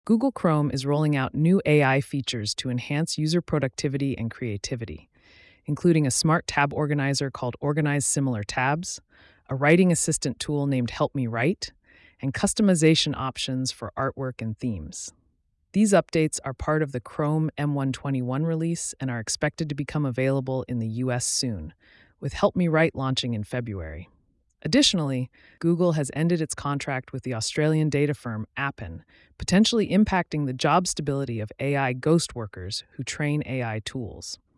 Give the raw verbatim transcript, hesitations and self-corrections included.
Google Chrome is rolling out new A I features to enhance user productivity and creativity, including a smart tab organizer called Organize Similar Tabs, a writing assistant tool named Help Me Write, and customization options for artwork and themes. These updates are part of the Chrome M one twenty-one release and are expected to become available in the U S soon, with Help Me Write launching in February. Additionally, Google has ended its contract with the Australian data firm Appen, potentially impacting the job stability of A I ghost workers who train A I tools.